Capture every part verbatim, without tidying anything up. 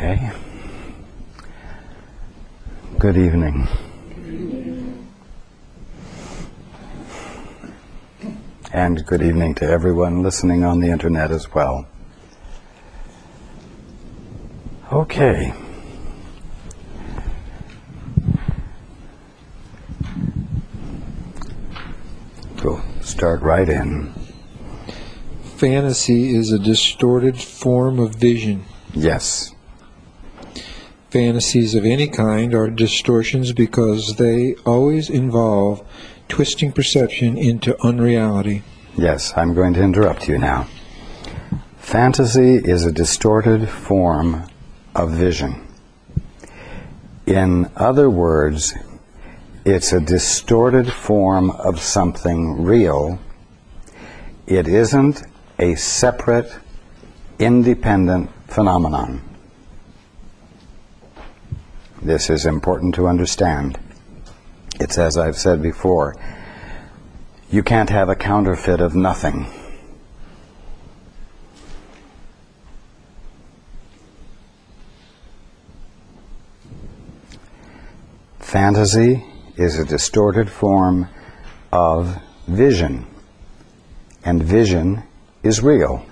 Okay. Good evening. And good evening to everyone listening on the internet as well. Okay. We'll start right in. Fantasy is a distorted form of vision. Yes. Fantasies of any kind are distortions because they always involve twisting perception into unreality. Yes, I'm going to interrupt you now. Fantasy is a distorted form of vision. In other words, it's a distorted form of something real. It isn't a separate, independent phenomenon. This is important to understand. It's as I've said before, you can't have a counterfeit of nothing. Fantasy is a distorted form of vision, and vision is real.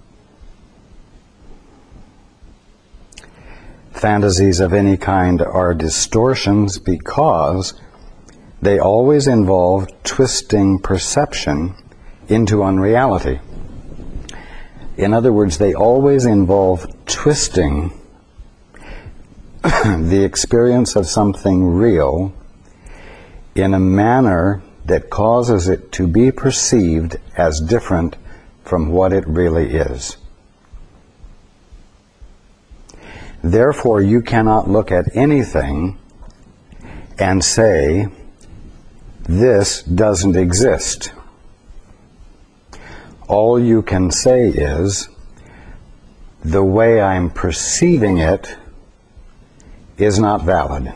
Fantasies of any kind are distortions because they always involve twisting perception into unreality. In other words, they always involve twisting the experience of something real in a manner that causes it to be perceived as different from what it really is. Therefore, you cannot look at anything and say, this doesn't exist. All you can say is, the way I'm perceiving it is not valid.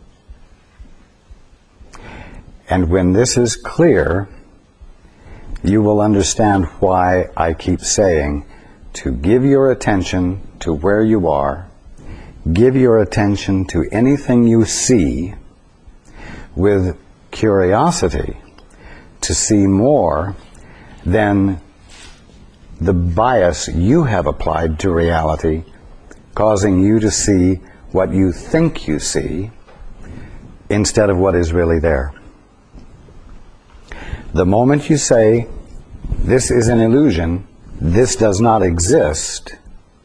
And when this is clear, you will understand why I keep saying to give your attention to where you are, give your attention to anything you see with curiosity to see more than the bias you have applied to reality, causing you to see what you think you see instead of what is really there. The moment you say, this is an illusion, this does not exist,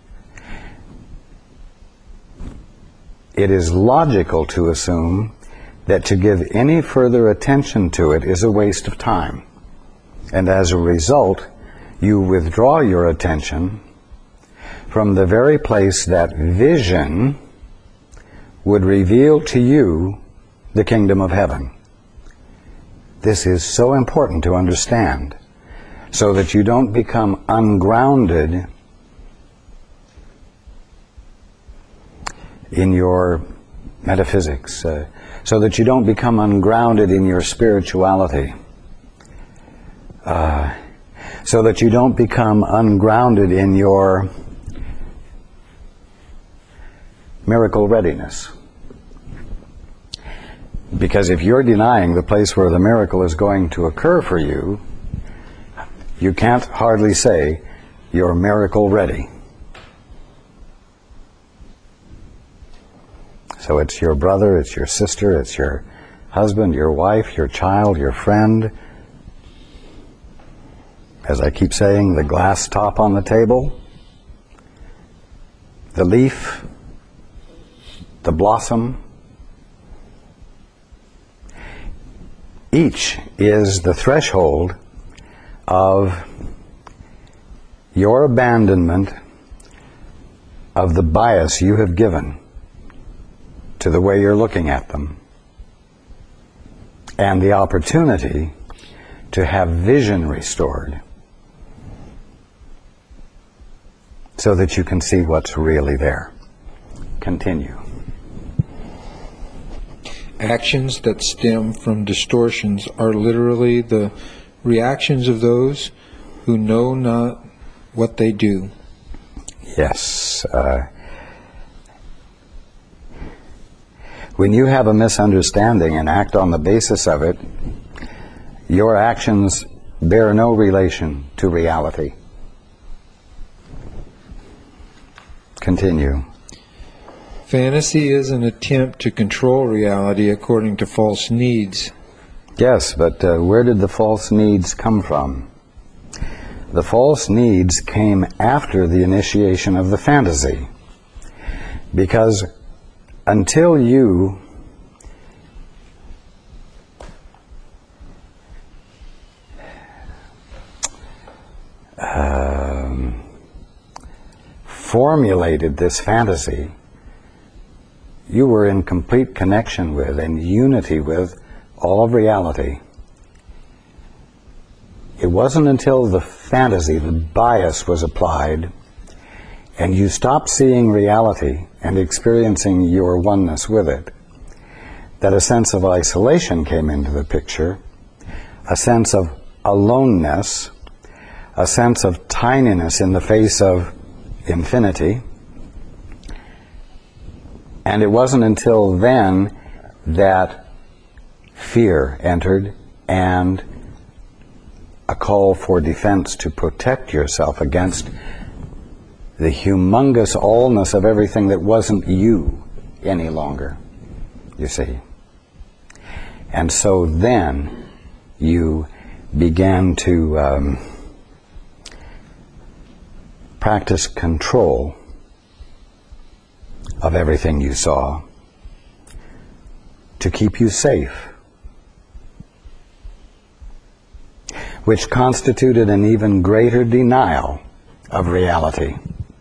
it is logical to assume that to give any further attention to it is a waste of time. And as a result, you withdraw your attention from the very place that vision would reveal to you the kingdom of heaven. This is so important to understand, so that you don't become ungrounded in your metaphysics, uh, so that you don't become ungrounded in your spirituality, uh, so that you don't become ungrounded in your miracle readiness. Because if you're denying the place where the miracle is going to occur for you, you can't hardly say you're miracle ready. So it's your brother, it's your sister, it's your husband, your wife, your child, your friend. As I keep saying, the glass top on the table, the leaf, the blossom. Each is the threshold of your abandonment of the bias you have given to the way you're looking at them, and the opportunity to have vision restored so that you can see what's really there. Continue. Actions that stem from distortions are literally the reactions of those who know not what they do. Yes. Uh, When you have a misunderstanding and act on the basis of it, your actions bear no relation to reality. Continue. Fantasy is an attempt to control reality according to false needs. Yes, but uh, where did the false needs come from? The false needs came after the initiation of the fantasy. Because until you um, formulated this fantasy, you were in complete connection with and unity with all of reality. It wasn't until the fantasy, the bias was applied, and you stopped seeing reality and experiencing your oneness with it, that a sense of isolation came into the picture, a sense of aloneness, a sense of tininess in the face of infinity. And it wasn't until then that fear entered and a call for defense to protect yourself against the humongous allness of everything that wasn't you any longer, you see. And so then you began to um, practice control of everything you saw to keep you safe, which constituted an even greater denial of reality.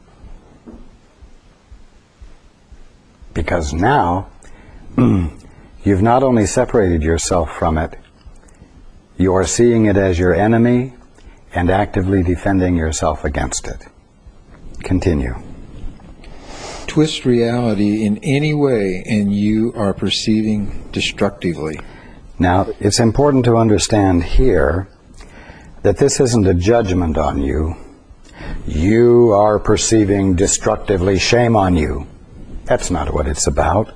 Because now, you've not only separated yourself from it, you are seeing it as your enemy and actively defending yourself against it. Continue. Twist reality in any way and you are perceiving destructively. Now, it's important to understand here that this isn't a judgment on you. You are perceiving destructively, shame on you. That's not what it's about.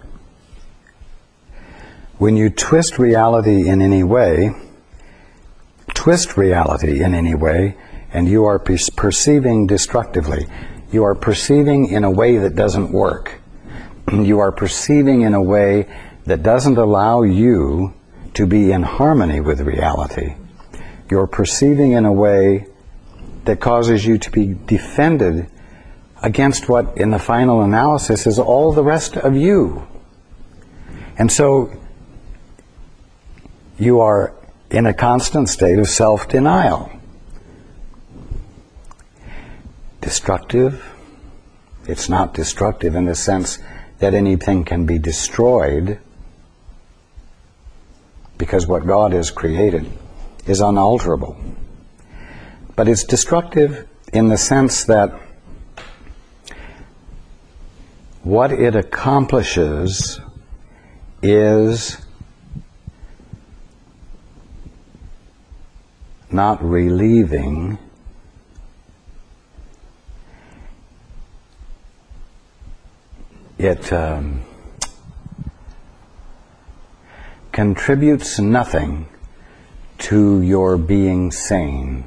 When you twist reality in any way, twist reality in any way, and you are per- perceiving destructively, you are perceiving in a way that doesn't work. You are perceiving in a way that doesn't allow you to be in harmony with reality. You're perceiving in a way that causes you to be defended against what, in the final analysis, is all the rest of you. And so you are in a constant state of self-denial. Destructive? It's not destructive in the sense that anything can be destroyed, because what God has created is unalterable. But it's destructive in the sense that what it accomplishes is not relieving, it um, contributes nothing to your being sane.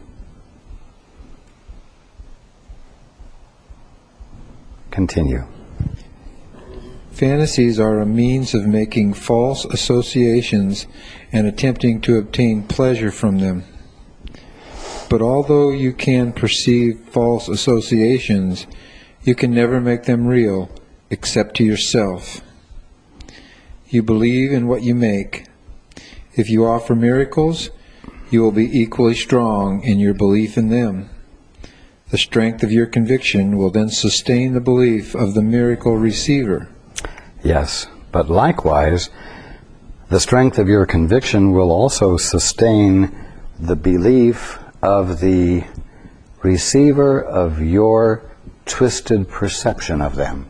Continue. Fantasies are a means of making false associations and attempting to obtain pleasure from them. But although you can perceive false associations, you can never make them real, except to yourself. You believe in what you make. If you offer miracles, you will be equally strong in your belief in them. The strength of your conviction will then sustain the belief of the miracle receiver. Yes, but likewise, the strength of your conviction will also sustain the belief of the receiver of your twisted perception of them.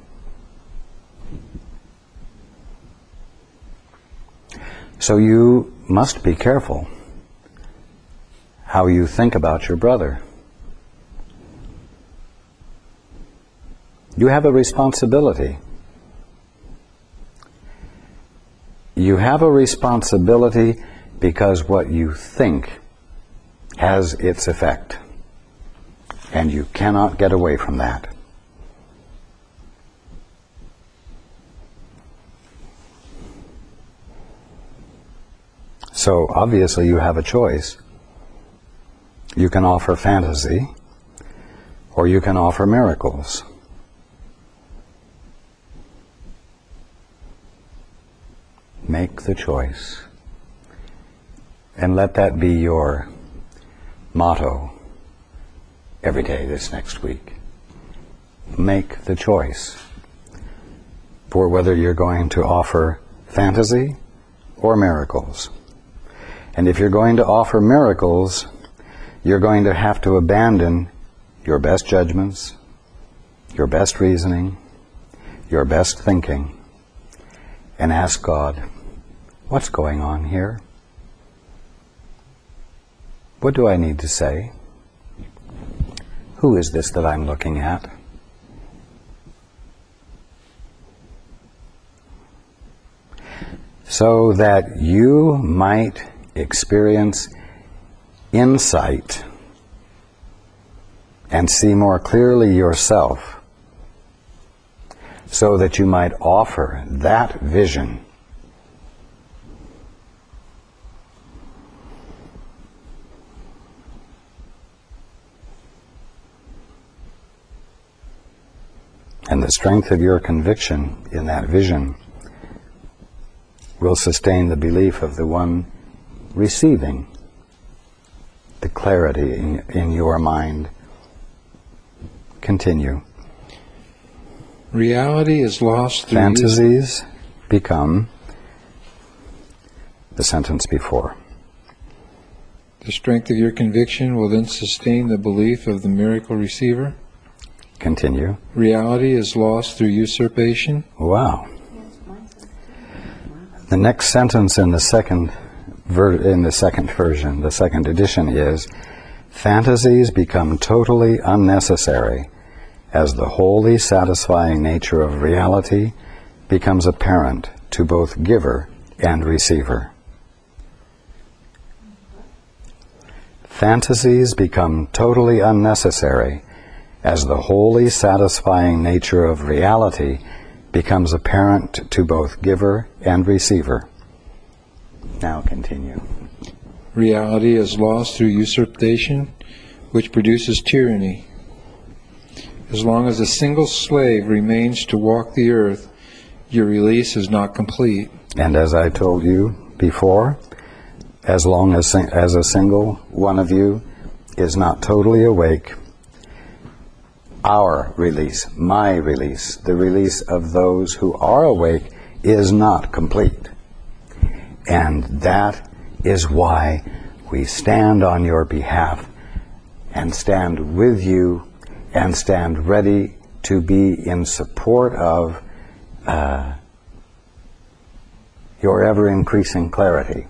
So you must be careful how you think about your brother. You have a responsibility. You have a responsibility because what you think has its effect. And you cannot get away from that. So obviously you have a choice. You can offer fantasy, or you can offer miracles. Make the choice. And let that be your motto every day this next week. Make the choice for whether you're going to offer fantasy or miracles. And if you're going to offer miracles, you're going to have to abandon your best judgments, your best reasoning, your best thinking, and ask God, what's going on here? What do I need to say? Who is this that I'm looking at? So that you might experience insight and see more clearly yourself, so that you might offer that vision and the strength of your conviction in that vision will sustain the belief of the one receiving the clarity in, in your mind. Continue. Reality is lost through Fantasies become the sentence before. The strength of your conviction will then sustain the belief of the miracle receiver. Continue. Reality is lost through usurpation. Wow. The next sentence in the second ver- in the second version, the second edition, is, fantasies become totally unnecessary as the wholly satisfying nature of reality becomes apparent to both giver and receiver. Fantasies become totally unnecessary as the wholly satisfying nature of reality becomes apparent to both giver and receiver. Now continue. Reality is lost through usurpation, which produces tyranny. As long as a single slave remains to walk the earth, your release is not complete. And as I told you before, as long as, as a single one of you is not totally awake, our release, my release, the release of those who are awake is not complete. And that is why we stand on your behalf and stand with you and stand ready to be in support of uh, your ever-increasing clarity.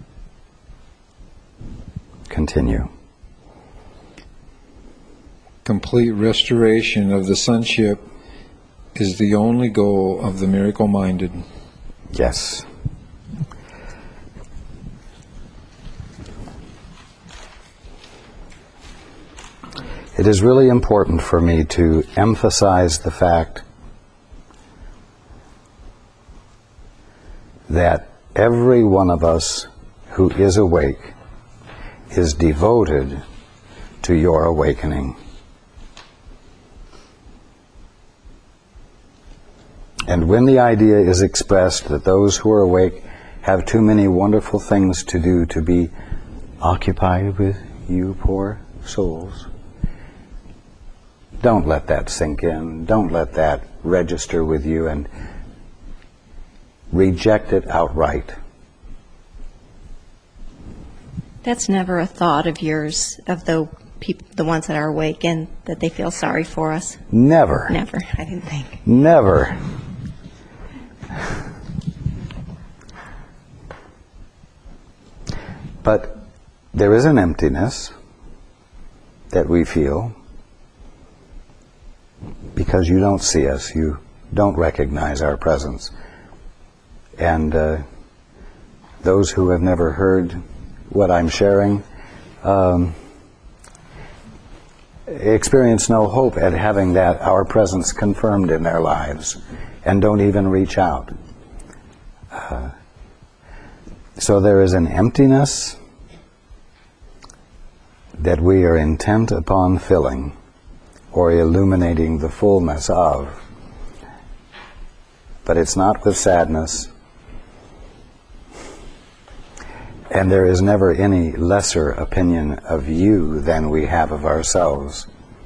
Continue. Complete restoration of the sonship is the only goal of the miracle-minded. Yes. It is really important for me to emphasize the fact that every one of us who is awake is devoted to your awakening. And when the idea is expressed that those who are awake have too many wonderful things to do to be occupied with you poor souls, don't let that sink in. Don't let that register with you, and reject it outright. That's never a thought of yours, of the people, the ones that are awake, and that they feel sorry for us? Never. Never, I didn't think. Never. But there is an emptiness that we feel because you don't see us, you don't recognize our presence. And uh, those who have never heard what I'm sharing um, experience no hope at having that our presence confirmed in their lives, and don't even reach out. Uh, so there is an emptiness that we are intent upon filling or illuminating the fullness of. But it's not with sadness, and there is never any lesser opinion of you than we have of ourselves.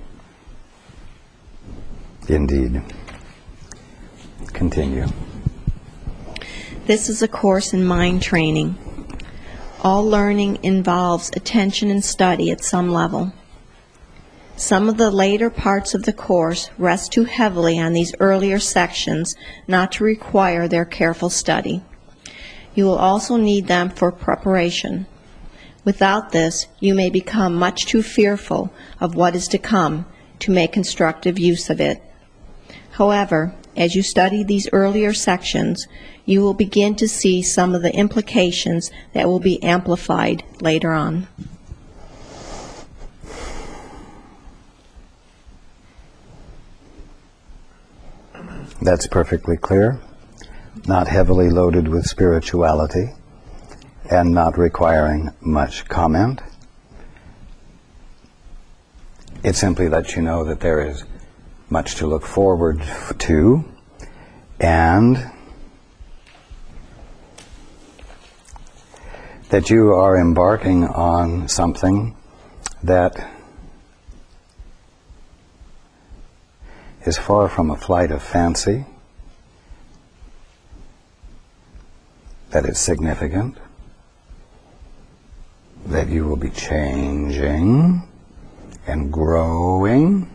Indeed. Continue. This is a course in mind training. All learning involves attention and study at some level. Some of the later parts of the course rest too heavily on these earlier sections not to require their careful study. You will also need them for preparation. Without this, you may become much too fearful of what is to come to make constructive use of it. However, as you study these earlier sections, you will begin to see some of the implications that will be amplified later on. That's perfectly clear, not heavily loaded with spirituality, and not requiring much comment. It simply lets you know that there is much to look forward to, and that you are embarking on something that is far from a flight of fancy, that it's significant, that you will be changing and growing,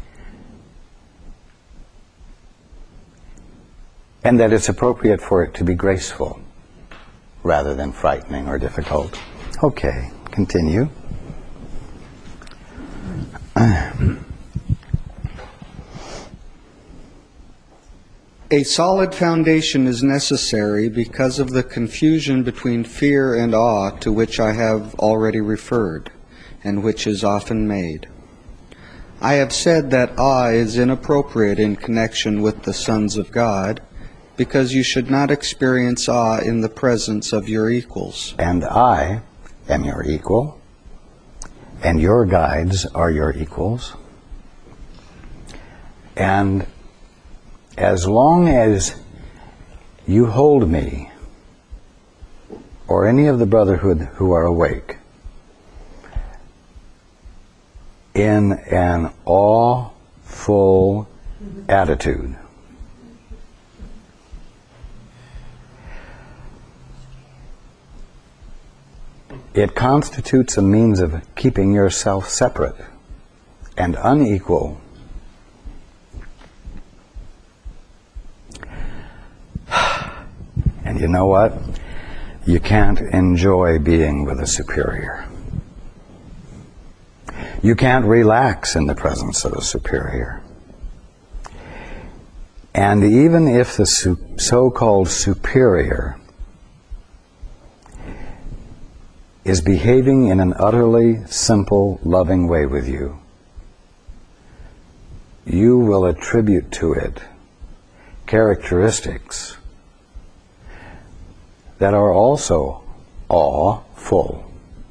and that it's appropriate for it to be graceful rather than frightening or difficult. Okay, continue. A solid foundation is necessary because of the confusion between fear and awe to which I have already referred, and which is often made. I have said that awe is inappropriate in connection with the sons of God, because you should not experience awe in the presence of your equals. And I am your equal, and your guides are your equals. And as long as you hold me, or any of the brotherhood who are awake, in an awe-full attitude, it constitutes a means of keeping yourself separate and unequal. And you know what? You can't enjoy being with a superior. You can't relax in the presence of a superior. And even if the su- so-called superior is behaving in an utterly simple, loving way with you, you will attribute to it characteristics that are also awful.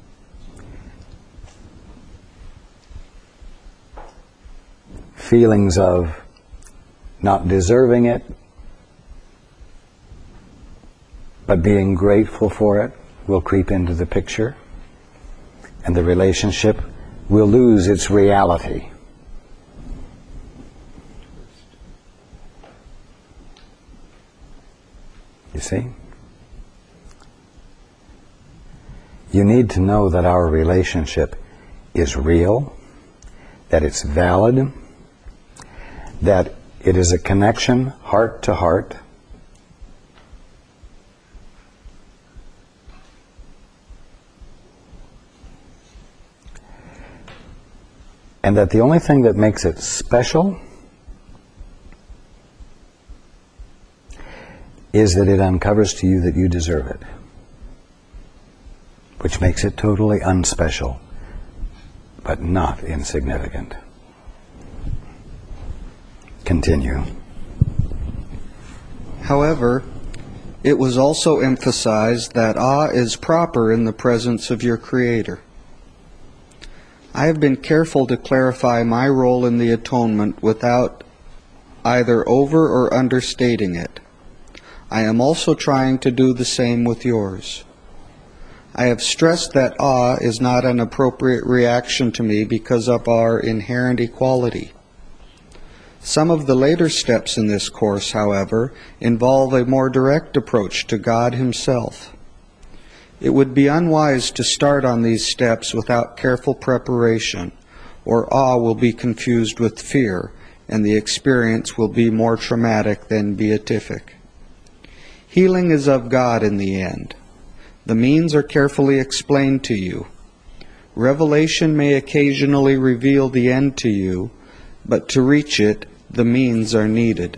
Feelings of not deserving it, but being grateful for it will creep into the picture, and the relationship will lose its reality. You see? You need to know that our relationship is real, that it's valid, that it is a connection heart to heart, and that the only thing that makes it special is that it uncovers to you that you deserve it. which makes it totally unspecial, but not insignificant. Continue. However, it was also emphasized that awe is proper in the presence of your Creator. I have been careful to clarify my role in the atonement without either over or understating it. I am also trying to do the same with yours. I have stressed that awe is not an appropriate reaction to me because of our inherent equality. Some of the later steps in this course, however, involve a more direct approach to God Himself. It would be unwise to start on these steps without careful preparation, or awe will be confused with fear, and the experience will be more traumatic than beatific. Healing is of God in the end. The means are carefully explained to you. Revelation may occasionally reveal the end to you, but to reach it, the means are needed.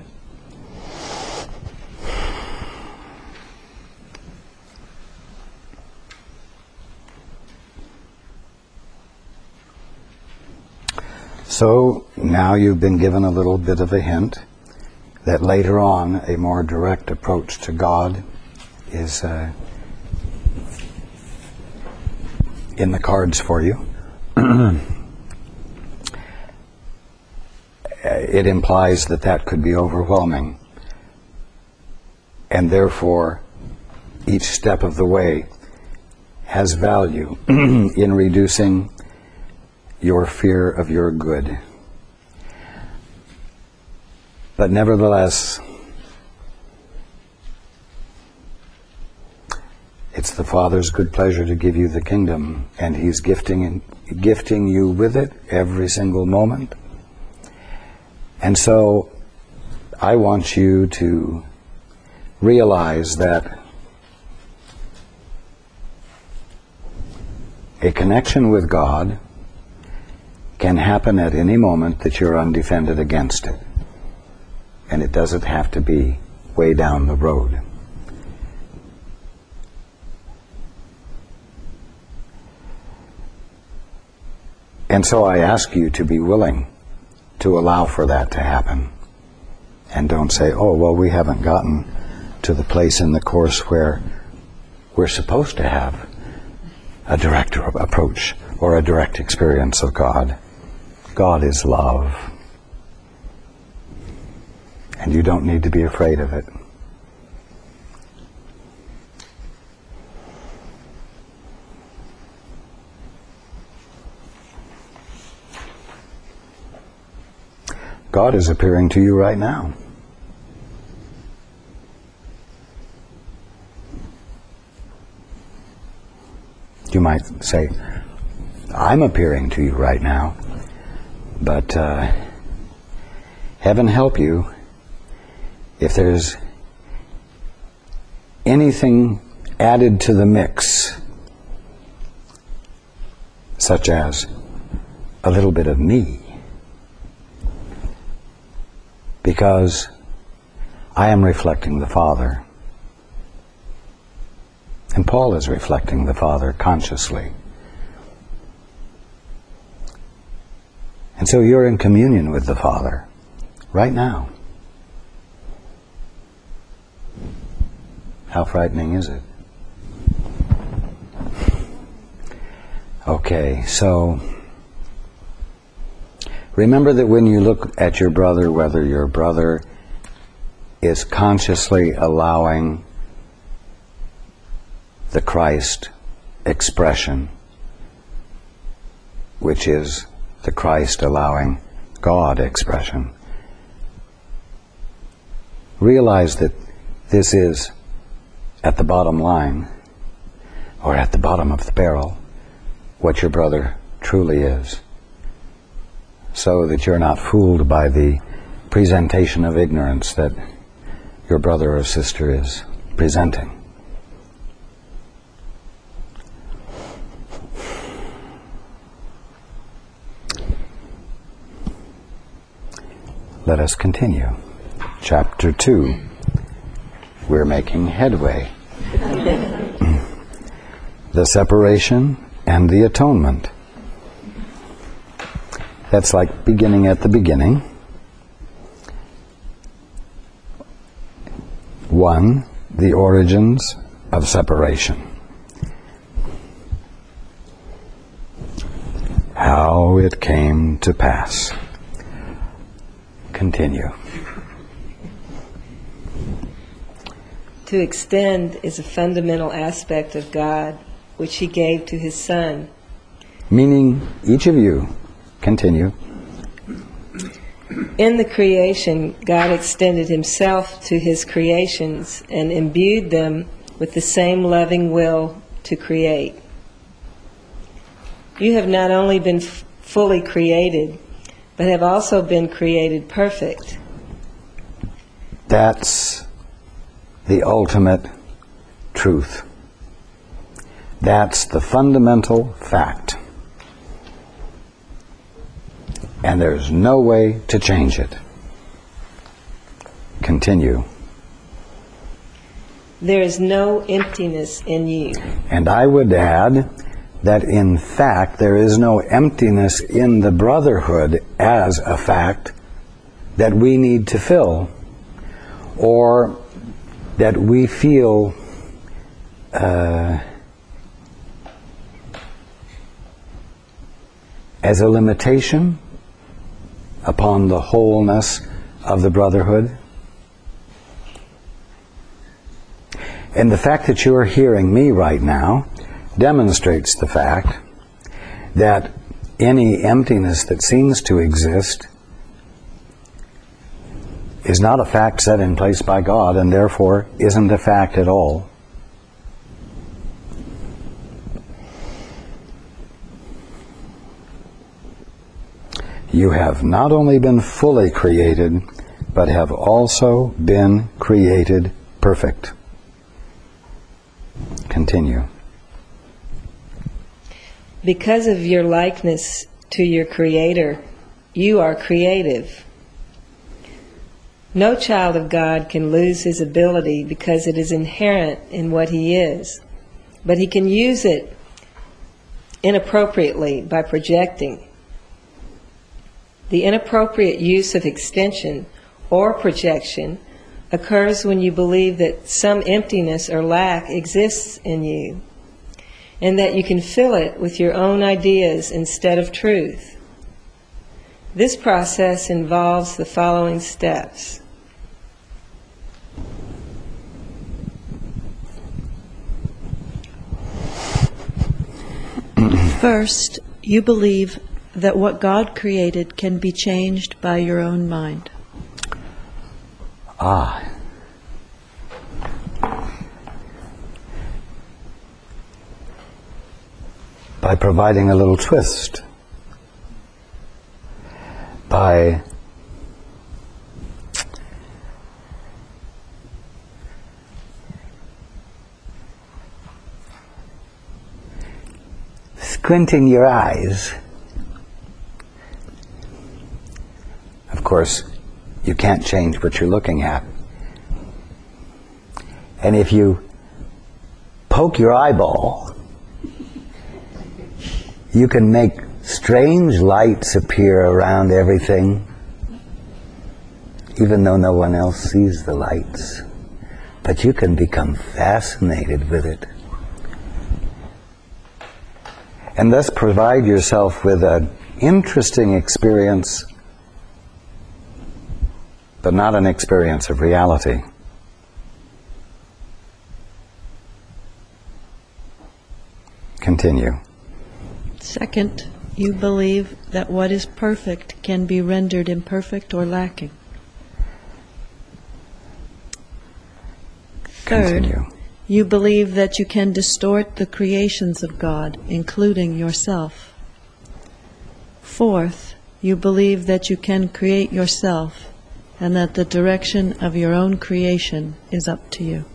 So now you've been given a little bit of a hint that later on a more direct approach to God is uh, in the cards for you. It implies that that could be overwhelming, and therefore each step of the way has value in reducing your fear of your good. But nevertheless, it's the Father's good pleasure to give you the kingdom, and He's gifting gifting you with it every single moment. And so I want you to realize that a connection with God can happen at any moment that you're undefended against it. And it doesn't have to be way down the road. And so I ask you to be willing to allow for that to happen. And don't say, oh, well, we haven't gotten to the place in the course where we're supposed to have a direct approach or a direct experience of God. God is love. And you don't need to be afraid of it. God is appearing to you right now. You might say, I'm appearing to you right now, but uh, heaven help you if there's anything added to the mix, such as a little bit of me, because I am reflecting the Father. And Paul is reflecting the Father consciously. And so you're in communion with the Father right now. How frightening is it? Okay, so remember that when you look at your brother, whether your brother is consciously allowing the Christ expression, which is the Christ allowing God expression, realize that this is at the bottom line, or at the bottom of the barrel, what your brother truly is, so that you're not fooled by the presentation of ignorance that your brother or sister is presenting. Let us continue. Chapter two. We're making headway. the separation, and the atonement. That's like beginning at the beginning. One, the origins of separation. How it came to pass. Continue. To extend is a fundamental aspect of God, which He gave to His Son. Meaning, each of you, continue. In the creation, God extended Himself to His creations and imbued them with the same loving will to create. You have not only been f- fully created, but have also been created perfect. That's the ultimate truth. That's the fundamental fact. And there's no way to change it. Continue. There is no emptiness in you. And I would add that in fact there is no emptiness in the brotherhood as a fact that we need to fill, or that we feel uh, as a limitation upon the wholeness of the brotherhood. And the fact that you are hearing me right now demonstrates the fact that any emptiness that seems to exist is not a fact set in place by God, and therefore isn't a fact at all. You have not only been fully created, but have also been created perfect. Continue. Because of your likeness to your Creator, you are creative. No child of God can lose his ability because it is inherent in what he is, but he can use it inappropriately by projecting. The inappropriate use of extension or projection occurs when you believe that some emptiness or lack exists in you, and that you can fill it with your own ideas instead of truth. This process involves the following steps. First, you believe that what God created can be changed by your own mind. Ah. By providing a little twist. By squinting your eyes. Of course, you can't change what you're looking at. And if you poke your eyeball, you can make strange lights appear around everything, even though no one else sees the lights. But you can become fascinated with it. And thus provide yourself with an interesting experience, but not an experience of reality. Continue. Second, you believe that what is perfect can be rendered imperfect or lacking. Third, Continue. you believe that you can distort the creations of God, including yourself. Fourth, you believe that you can create yourself, and that the direction of your own creation is up to you.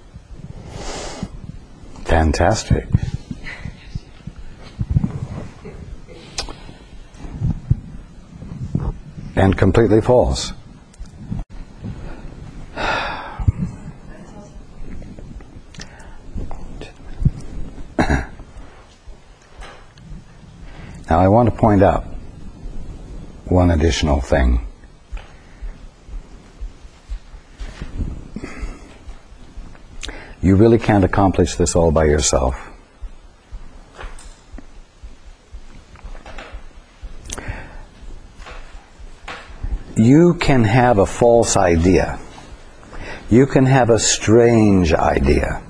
Fantastic. And completely false. Now I want to point out one additional thing. You really can't accomplish this all by yourself. You can have a false idea. You can have a strange idea.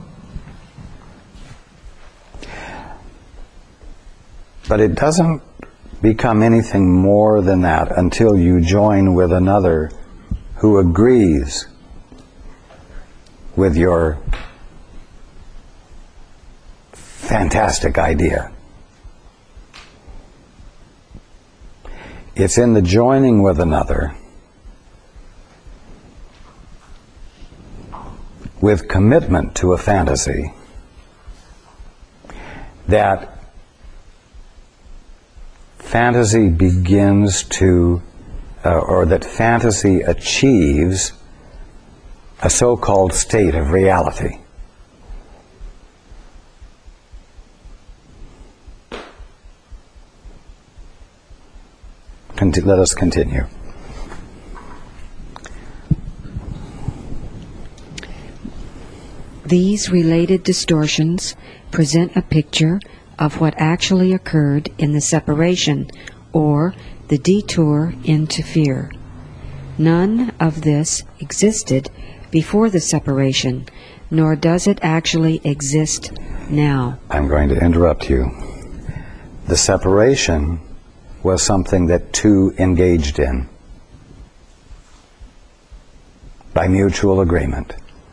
But it doesn't become anything more than that until you join with another who agrees with your fantastic idea. It's in the joining with another, with commitment to a fantasy, that fantasy begins to, uh, or that fantasy achieves a so-called state of reality. Conti- let us continue. These related distortions present a picture of what actually occurred in the separation, or the detour into fear. None of this existed before the separation, nor does it actually exist now. I'm going to interrupt you. The separation was something that two engaged in by mutual agreement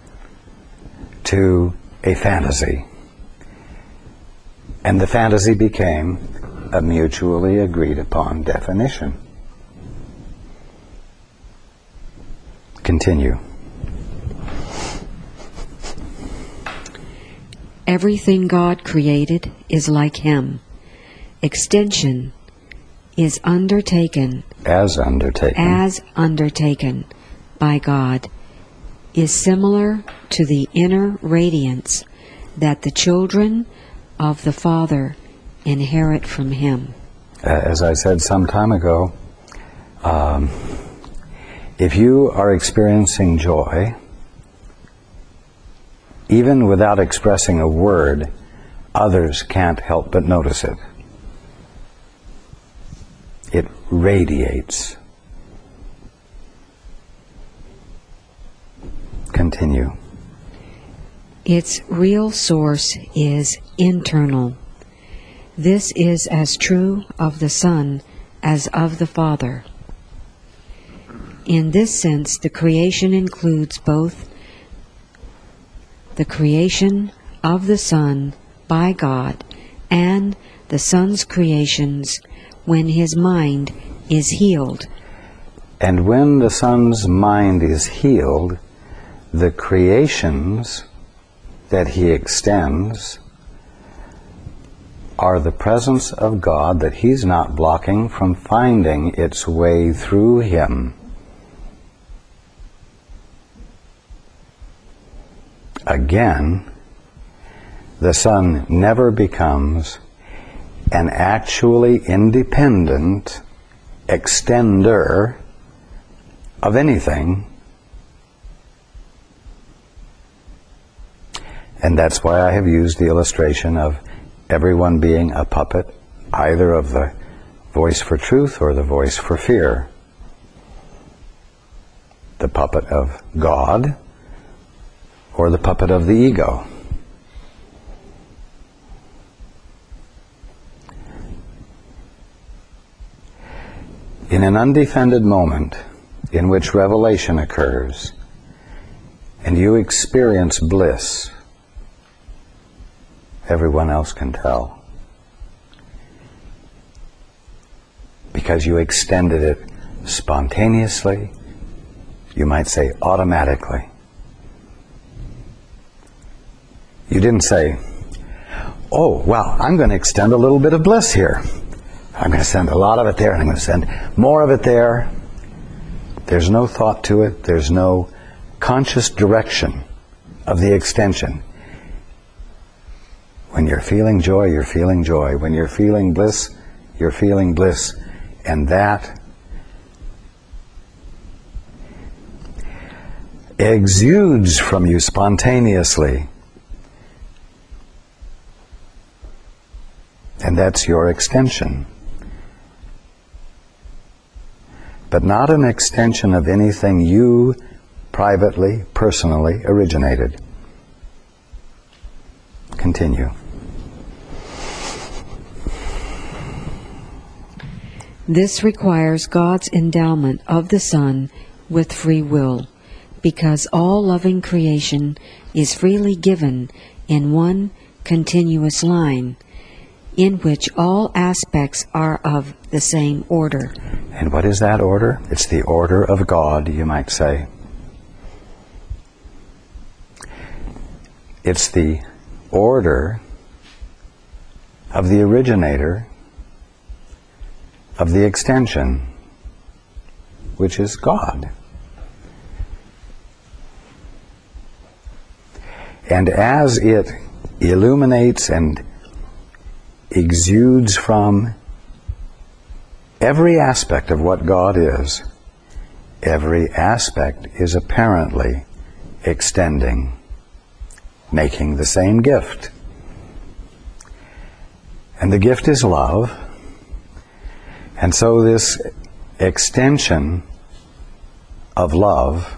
to a fantasy. And the fantasy became a mutually agreed upon definition. Continue. Everything God created is like Him. Extension is undertaken As undertaken. as undertaken by God, is similar to the inner radiance that the children of the Father inherit from Him. Uh, as I said some time ago, um, if you are experiencing joy, even without expressing a word, others can't help but notice it. It radiates. Continue. Its real source is internal. This is as true of the Son as of the Father. In this sense, the creation includes both the creation of the Son by God and the Son's creations when His mind is healed. And when the Son's mind is healed, the creations that He extends are the presence of God that He's not blocking from finding its way through Him. Again, the Son never becomes an actually independent extender of anything. And that's why I have used the illustration of everyone being a puppet, either of the voice for truth or the voice for fear. The puppet of God or the puppet of the ego. In an undefended moment in which revelation occurs and you experience bliss, everyone else can tell. Because you extended it spontaneously, you might say automatically. You didn't say, oh, wow, I'm going to extend a little bit of bliss here. I'm going to send a lot of it there, and I'm going to send more of it there. There's no thought to it. There's no conscious direction of the extension. When you're feeling joy, you're feeling joy. When you're feeling bliss, you're feeling bliss, and that exudes from you spontaneously. And that's your extension. But not an extension of anything you privately, personally originated. Continue. This requires God's endowment of the Son with free will, because all loving creation is freely given in one continuous line, in which all aspects are of the same order. And what is that order? It's the order of God, you might say. It's the order of the originator of the extension, which is God. And as it illuminates and exudes from every aspect of what God is, every aspect is apparently extending, making the same gift. And the gift is love. And so this extension of love,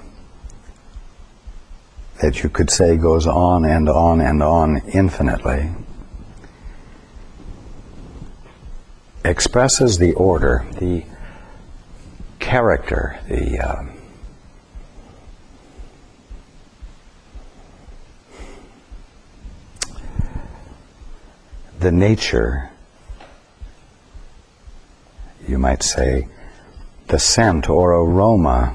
that you could say goes on and on and on infinitely, expresses the order, the character, the uh, the nature, you might say, the scent or aroma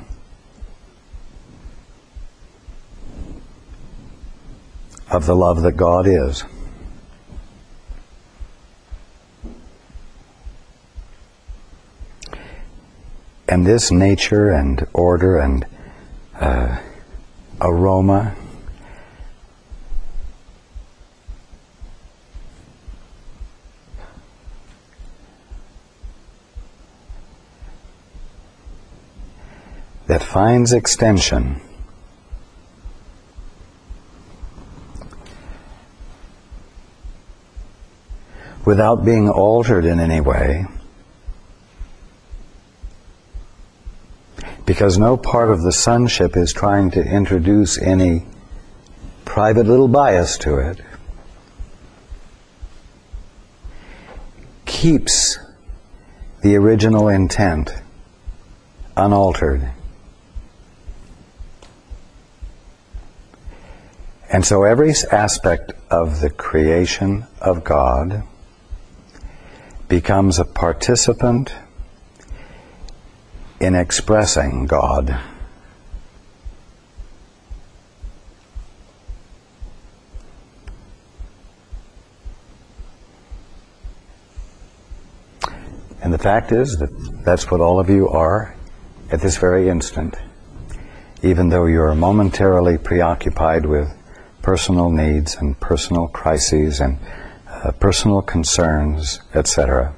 of the love that God is. And this nature and order and uh, aroma that finds extension without being altered in any way, because no part of the sonship is trying to introduce any private little bias to it, keeps the original intent unaltered. And so every aspect of the creation of God becomes a participant in expressing God. And the fact is that that's what all of you are at this very instant, even though you're momentarily preoccupied with personal needs and personal crises and uh, personal concerns, et cetera.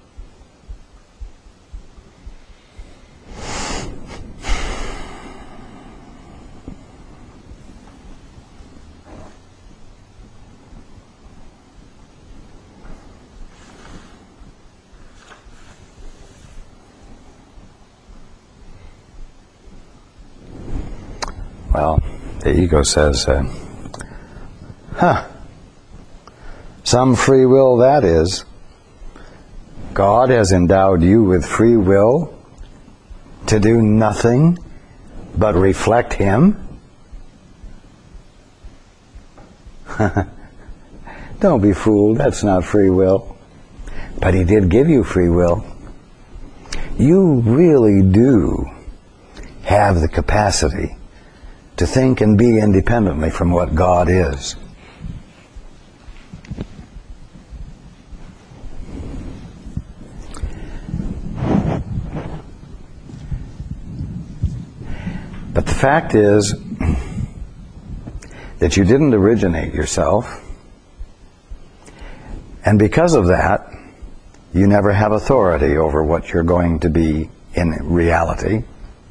Well, the ego says, uh, huh, some free will that is. God has endowed you with free will to do nothing but reflect Him? Don't be fooled, that's not free will. But He did give you free will. You really do have the capacity to think and be independently from what God is. But the fact is that you didn't originate yourself, and because of that, You never have authority over what you're going to be in reality.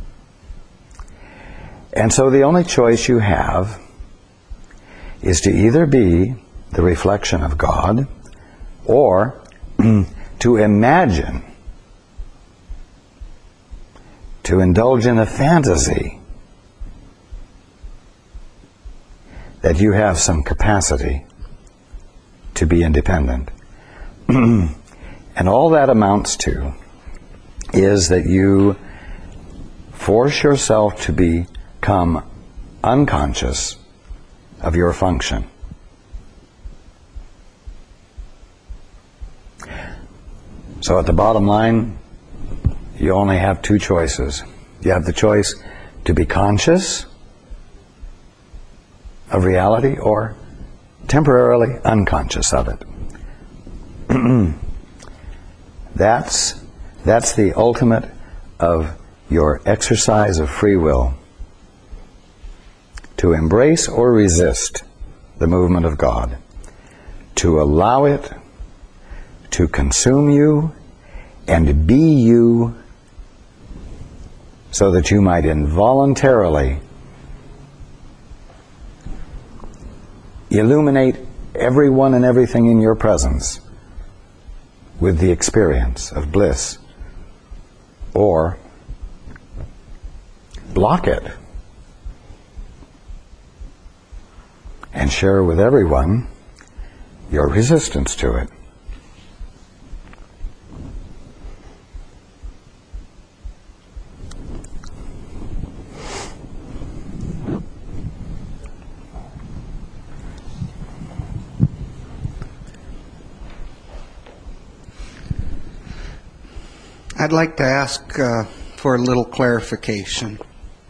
And so the only choice you have is to either be the reflection of God or to imagine, to indulge in a fantasy that you have some capacity to be independent. And all that amounts to is that you force yourself to become unconscious of your function. So at the bottom line, you only have two choices. You have the choice to be conscious of reality or temporarily unconscious of it. That's, that's the ultimate of your exercise of free will. To embrace or resist the movement of God. To allow it to consume you and be you so that you might involuntarily illuminate everyone and everything in your presence with the experience of bliss, or block it and share with everyone your resistance to it. I'd like to ask uh, for a little clarification.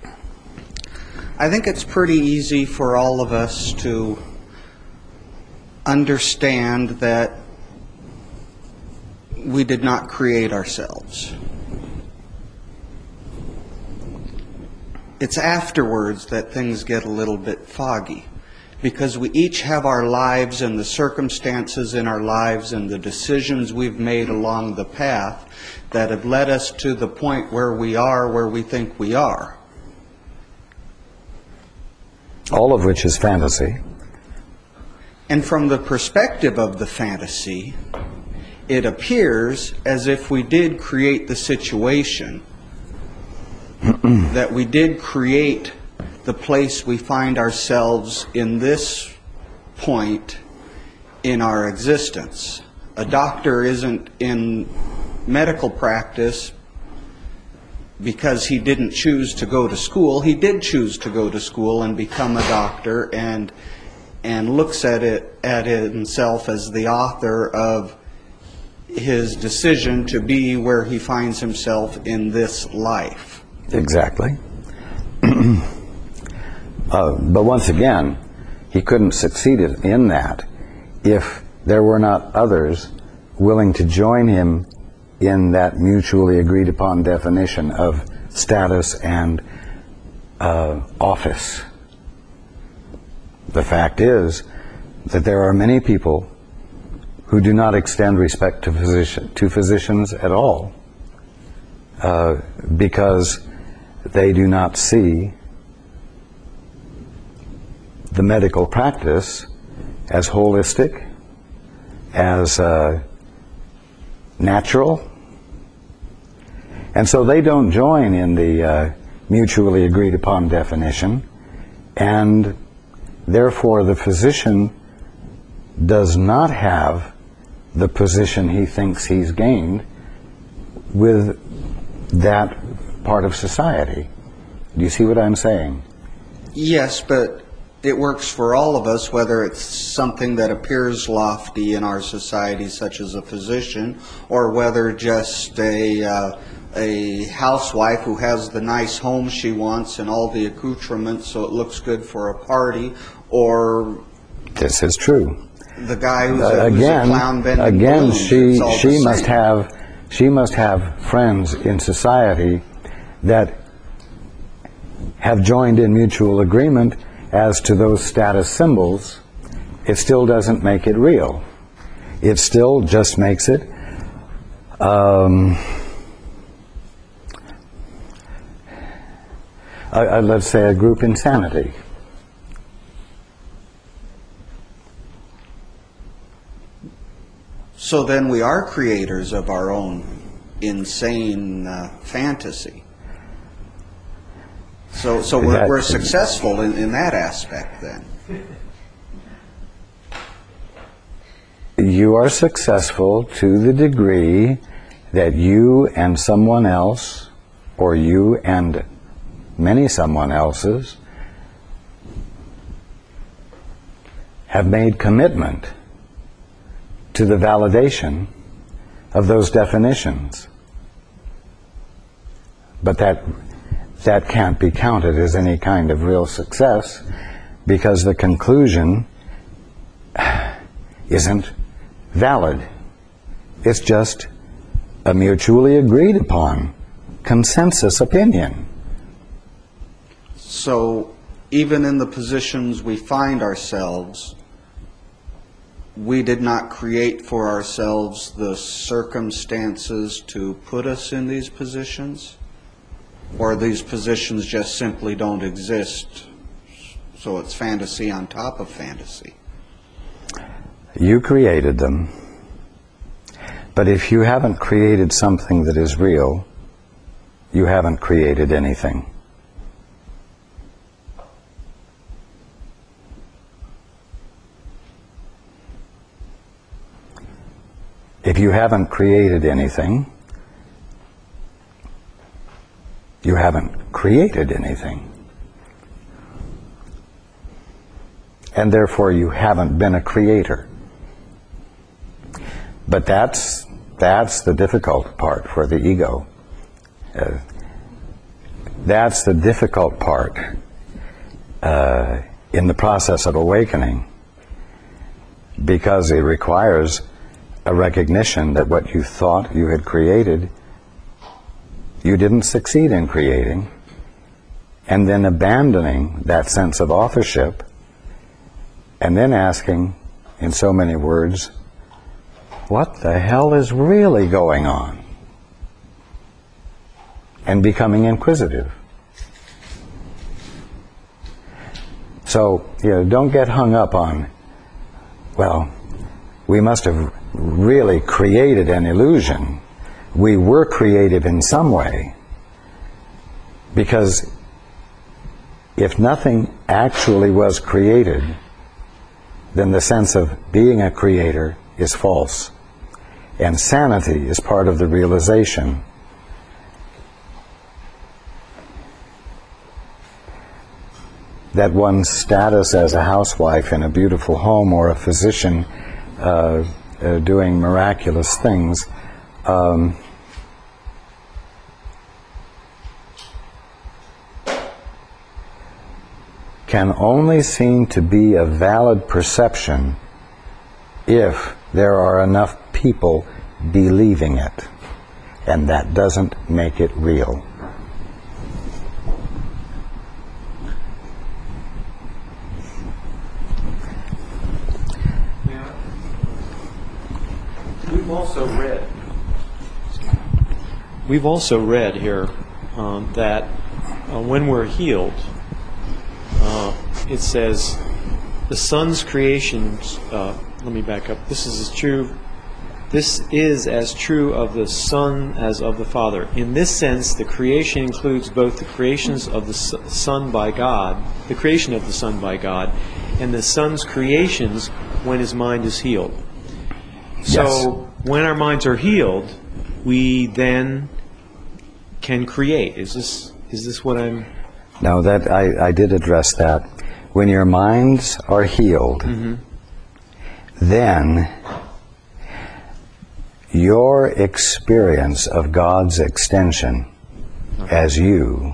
I think it's pretty easy for all of us to understand that we did not create ourselves. It's afterwards that things get a little bit foggy, because we each have our lives and the circumstances in our lives and the decisions we've made along the path that have led us to the point where we are, where we think we are. All of which is fantasy. And from the perspective of the fantasy, it appears as if we did create the situation, that we did create the place we find ourselves in this point in our existence. A doctor isn't in medical practice because he didn't choose to go to school. He did choose to go to school and become a doctor, and and looks at it at himself as the author of his decision to be where he finds himself in this life. Exactly. Uh, but once again, he couldn't succeed in that if there were not others willing to join him in that mutually agreed upon definition of status and uh, office. The fact is that there are many people who do not extend respect to, physician, to physicians at all uh, because they do not see the medical practice as holistic, as uh, natural, and so they don't join in the uh, mutually agreed upon definition, and therefore the physician does not have the position he thinks he's gained with that part of society. Do you see what I'm saying? Yes, but it works for all of us, whether it's something that appears lofty in our society, such as a physician, or whether just a uh, a housewife who has the nice home she wants and all the accoutrements so it looks good for a party, or this is true. The guy who's, uh, a, who's again, a clown bending again, balloons. she she the must same. have she must have friends in society that have joined in mutual agreement as to those status symbols. It still doesn't make it real. It still just makes it Um, I, I, let's say a group insanity. So then we are creators of our own insane uh, fantasy. So, so we're, we're successful in, in that aspect then. You are successful to the degree that you and someone else, or you and many someone else's, have made commitment to the validation of those definitions. But that that can't be counted as any kind of real success, because the conclusion isn't valid. It's just a mutually agreed upon consensus opinion. So even in the positions we find ourselves, we did not create for ourselves the circumstances to put us in these positions? Or these positions just simply don't exist, so it's fantasy on top of fantasy? You created them. But if you haven't created something that is real, you haven't created anything. If you haven't created anything, you haven't created anything. And therefore you haven't been a creator. But that's that's the difficult part for the ego. Uh, that's the difficult part uh, in the process of awakening, because it requires a recognition that what you thought you had created, you didn't succeed in creating, and then abandoning that sense of authorship, and then asking, in so many words, what the hell is really going on? And becoming inquisitive. So, you know, don't get hung up on, well, we must have really created an illusion. We were creative in some way. Because if nothing actually was created, then the sense of being a creator is false. And sanity is part of the realization that one's status as a housewife in a beautiful home, or a physician uh, uh, doing miraculous things, um, can only seem to be a valid perception if there are enough people believing it, and that doesn't make it real. Now, we've also read we've also read here um, that uh, when we're healed, uh, it says the Son's creations. Uh, let me back up. This is as true. This is as true of the Son as of the Father. In this sense, the creation includes both the creations of the Son by God, the creation of the Son by God, and the Son's creations when His mind is healed. Yes. So, when our minds are healed, we then can create. Is this is this what I'm? No, that I, I did address that. When your minds are healed, mm-hmm. then your experience of God's extension as you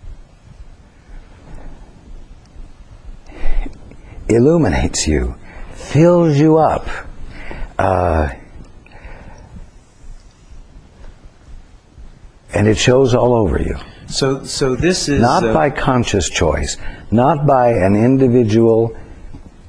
illuminates you, fills you up, uh, and it shows all over you. So, so this is not uh, by conscious choice, not by an individual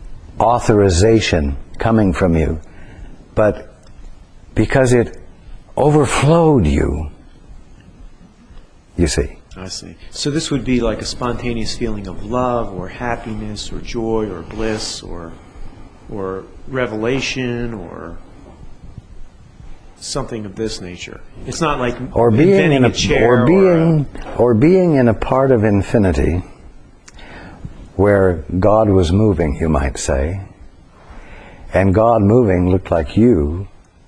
authorization coming from you, but because it overflowed you. You see. I see. So this would be like a spontaneous feeling of love or happiness or joy or bliss or or revelation or something of this nature. It's not like or being inventing in a, a chair or being or, a, or being in a part of infinity where God was moving, you might say, and God moving looked like you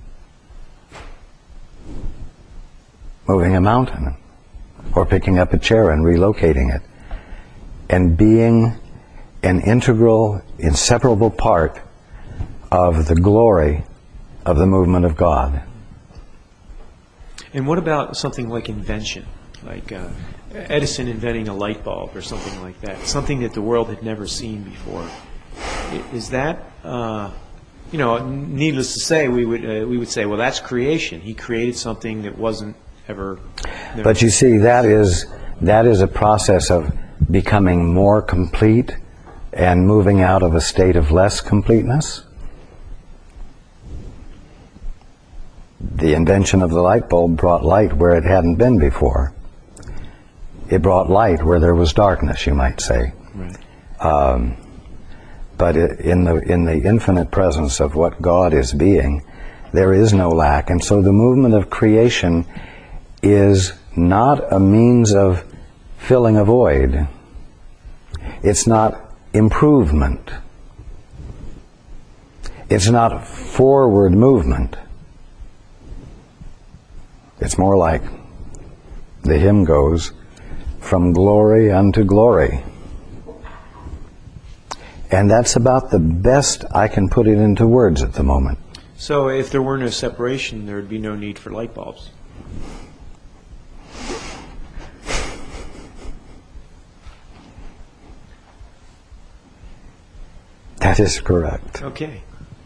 moving a mountain or picking up a chair and relocating it, and being an integral, inseparable part of the glory of the movement of God. And what about something like invention, like uh, Edison inventing a light bulb or something like that, something that the world had never seen before? Is that, uh, you know, needless to say, we would uh, we would say, well, that's creation. He created something that wasn't ever. But you see, that is that is a process of becoming more complete and moving out of a state of less completeness. The invention of the light bulb brought light where it hadn't been before. It brought light where there was darkness, you might say. Right. Um, but it, in the in the infinite presence of what God is being, there is no lack, and so the movement of creation is not a means of filling a void. It's not improvement. It's not forward movement. It's more like the hymn goes, from glory unto glory. And that's about the best I can put it into words at the moment. So if there were no separation, there would be no need for light bulbs. That is correct. Okay.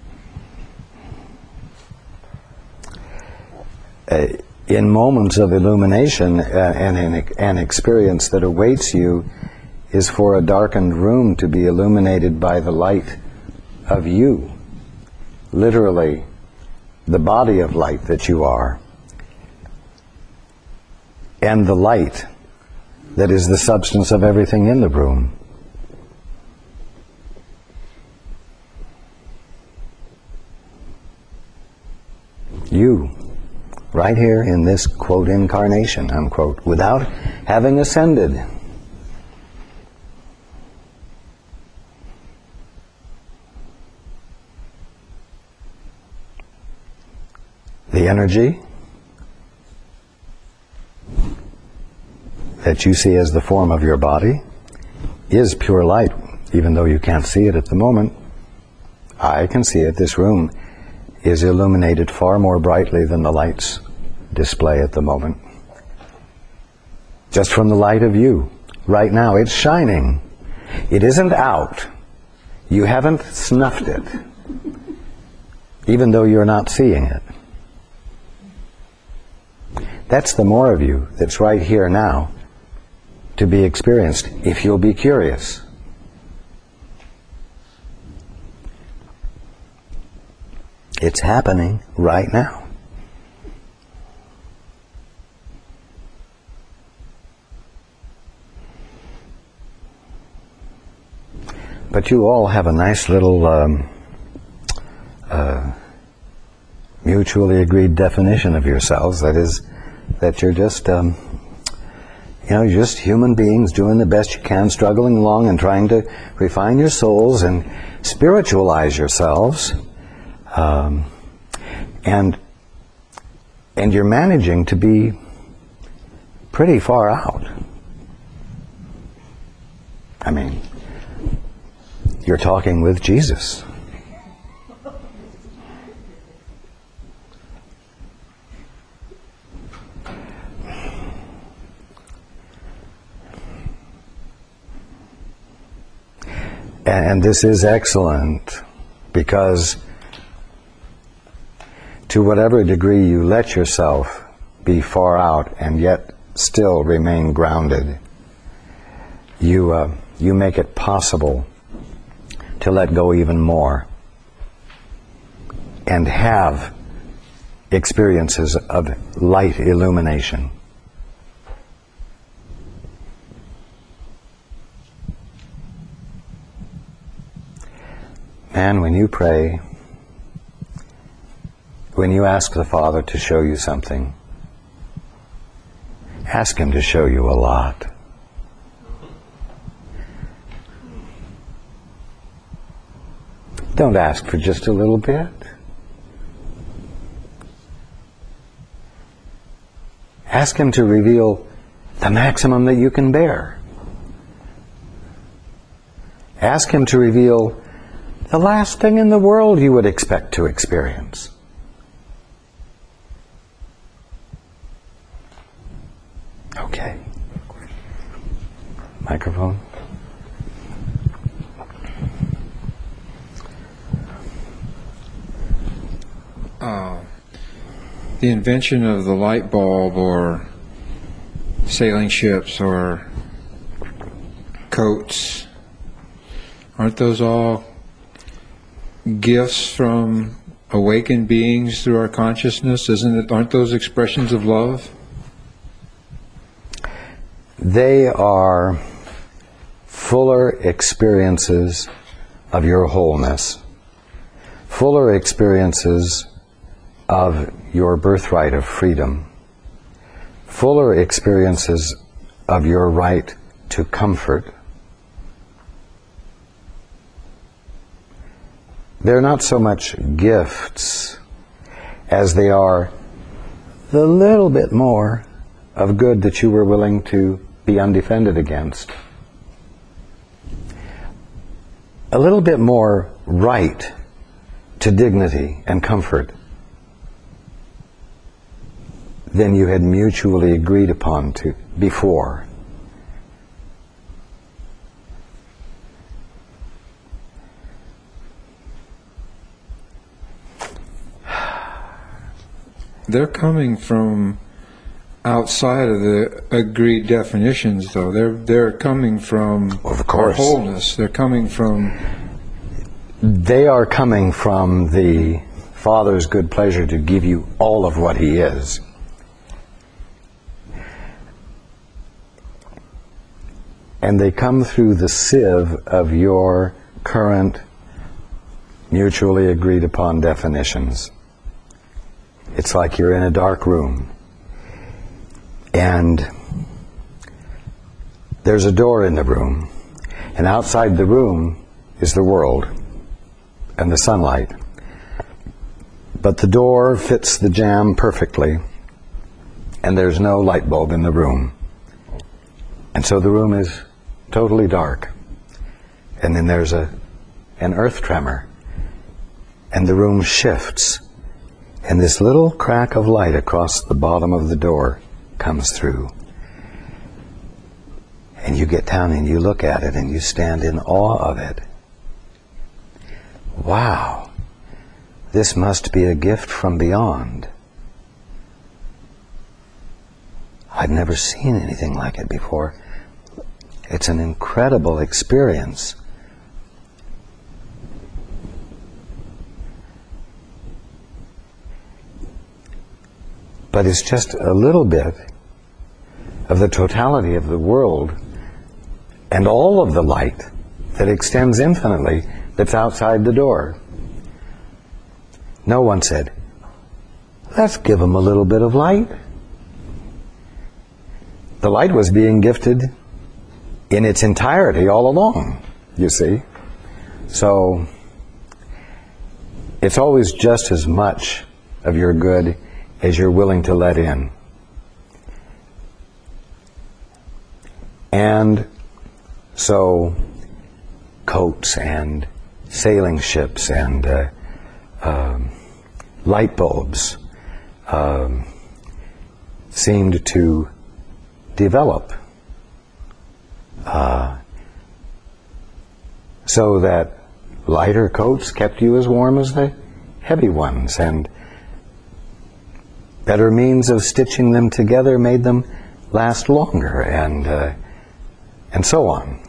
Uh, in moments of illumination, uh, and an, an experience that awaits you is for a darkened room to be illuminated by the light of you. Literally, the body of light that you are, and the light that is the substance of everything in the room. You, right here in this, quote, incarnation, unquote, without having ascended. The energy that you see as the form of your body is pure light, even though you can't see it at the moment. I can see it. This room is illuminated far more brightly than the lights display at the moment. Just from the light of you. Right now, it's shining. It isn't out. You haven't snuffed it, even though you're not seeing it. That's the more of you that's right here now to be experienced, if you'll be curious. It's happening right now. But you all have a nice little um, uh, mutually agreed definition of yourselves. That is, that you're just, um, you know, you're just human beings doing the best you can, struggling along and trying to refine your souls and spiritualize yourselves. Um, and and you're managing to be pretty far out. I mean, you're talking with Jesus. And this is excellent because to whatever degree you let yourself be far out and yet still remain grounded, you uh, you make it possible to let go even more and have experiences of light illumination. And when you pray, when you ask the Father to show you something, ask Him to show you a lot. Don't ask for just a little bit. Ask Him to reveal the maximum that you can bear. Ask Him to reveal the last thing in the world you would expect to experience. Okay. Microphone. Uh, the invention of the light bulb or sailing ships or coats, aren't those all gifts from awakened beings through our consciousness? Isn't it? Aren't those expressions of love? They are fuller experiences of your wholeness, fuller experiences of your birthright of freedom, fuller experiences of your right to comfort. They're not so much gifts as they are the little bit more of good that you were willing to be undefended against. A little bit more right to dignity and comfort than you had mutually agreed upon to before. They're coming from outside of the agreed definitions, though. They're they're coming from of course. Our wholeness. They're coming from. They are coming from the Father's good pleasure to give you all of what He is. And they come through the sieve of your current mutually agreed upon definitions. It's like you're in a dark room and there's a door in the room, and outside the room is the world and the sunlight. But the door fits the jamb perfectly, and there's no light bulb in the room. And so the room is totally dark. And then there's a an earth tremor, and the room shifts, and this little crack of light across the bottom of the door comes through. And you get down and you look at it and you stand in awe of it. Wow, this must be a gift from beyond. I've never seen anything like it before. It's an incredible experience. But it's just a little bit of the totality of the world and all of the light that extends infinitely that's outside the door. No one said, let's give them a little bit of light. The light was being gifted in its entirety all along, you see. So it's always just as much of your good as you're willing to let in. And so coats and sailing ships and uh, um, light bulbs um, seemed to develop uh, so that lighter coats kept you as warm as the heavy ones, and better means of stitching them together made them last longer, and uh, and so on.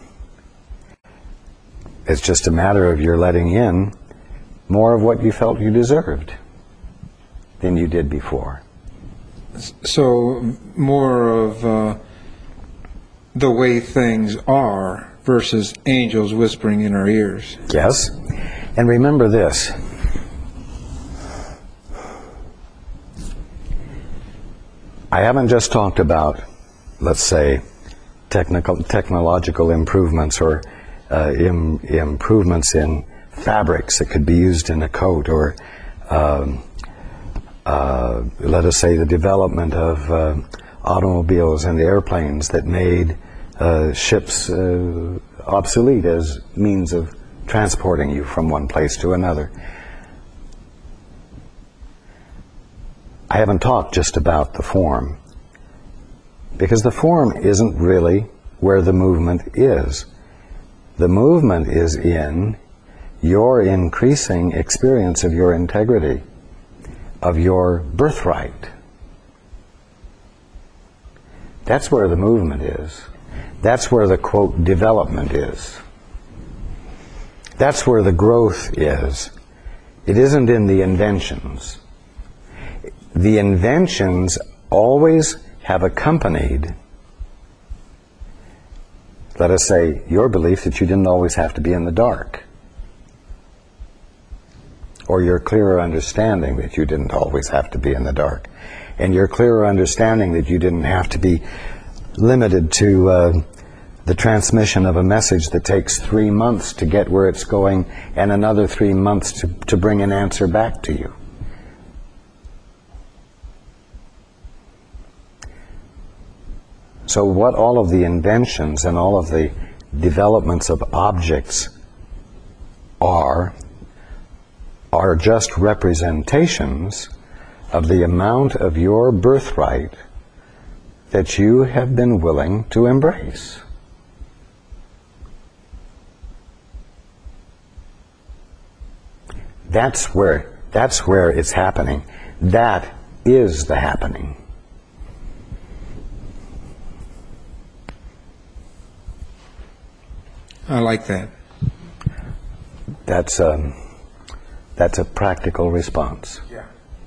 It's just a matter of your letting in more of what you felt you deserved. than you did before. So more of uh, the way things are versus angels whispering in our ears. Yes. And remember this. I haven't just talked about, let's say, technical, technological improvements or uh, im, improvements in fabrics that could be used in a coat, or um, uh, let us say the development of uh, automobiles and airplanes that made uh, ships uh, obsolete as means of transporting you from one place to another. I haven't talked just about the form, because the form isn't really where the movement is. The movement is in your increasing experience of your integrity, of your birthright. That's where the movement is. That's where the, quote, development is. That's where the growth is. It isn't in the inventions. The inventions always have accompanied, let us say, your belief that you didn't always have to be in the dark, or your clearer understanding that you didn't always have to be in the dark, and your clearer understanding that you didn't have to be limited to uh, the transmission of a message that takes three months to get where it's going and another three months to, to bring an answer back to you. So what all of the inventions and all of the developments of objects are, are just representations of the amount of your birthright that you have been willing to embrace. That's where, that's where it's happening. That is the happening. I like that. That's a, that's a practical response. Yeah.